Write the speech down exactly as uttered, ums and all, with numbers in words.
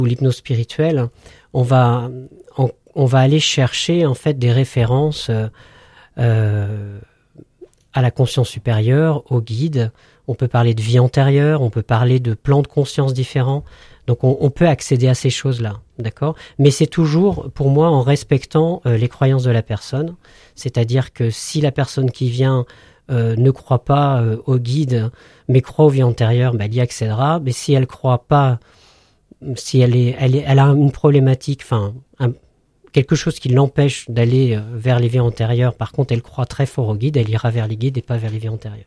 ou l'hypnose spirituelle, on va, on, on va aller chercher en fait des références euh, euh, à la conscience supérieure, au guide. On peut parler de vie antérieure, on peut parler de plans de conscience différents. Donc on, on peut accéder à ces choses-là, d'accord ? Mais c'est toujours, pour moi, en respectant euh, les croyances de la personne. C'est-à-dire que si la personne qui vient euh, ne croit pas euh, au guide, mais croit aux vies antérieures, bah, elle y accédera. Mais si elle croit pas, si elle est, elle est, elle a une problématique, enfin, un, quelque chose qui l'empêche d'aller vers les vies antérieures, par contre, elle croit très fort au guide, elle ira vers les guides et pas vers les vies antérieures.